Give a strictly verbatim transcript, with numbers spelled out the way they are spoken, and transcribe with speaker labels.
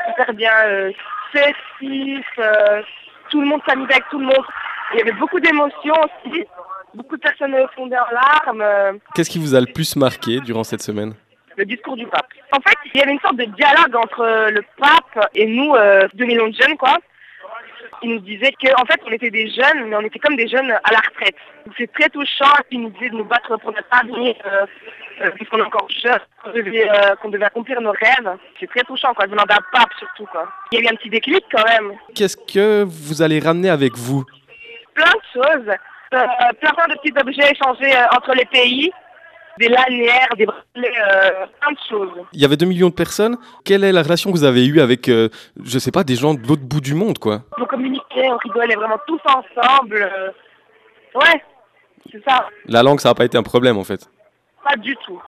Speaker 1: super bien euh, festif, euh, tout le monde s'amusait avec tout le monde. Il y avait beaucoup d'émotions aussi, beaucoup de personnes fondaient en larmes. euh,
Speaker 2: Qu'est-ce qui vous a le plus marqué durant cette semaine?
Speaker 1: le discours du pape. En fait, il y avait une sorte de dialogue entre euh, le pape et nous, euh, deux millions de jeunes, quoi. Il nous disait qu'en fait, on était des jeunes, mais on était comme des jeunes à la retraite. C'est très touchant. Il nous disait de nous battre pour notre avenir, euh, euh, puisqu'on est encore jeunes, qu'on devait, euh, qu'on devait accomplir nos rêves. C'est très touchant, quoi. Venant d'un pape, surtout, quoi. Il y a eu un petit déclic, quand même.
Speaker 2: Qu'est-ce que vous allez ramener avec vous?
Speaker 1: Plein de choses. Euh, plein, plein de petits objets échangés euh, entre les pays. Des lanières, des bracelets, euh, plein de choses.
Speaker 2: Il y avait deux millions de personnes. Quelle est la relation que vous avez eue avec, euh, je sais pas, des gens de l'autre bout du monde, quoi?
Speaker 1: On communiquait, on rigolait vraiment tous ensemble. euh, Ouais, c'est ça.
Speaker 2: La langue, ça n'a pas été un problème, en fait.
Speaker 1: Pas du tout.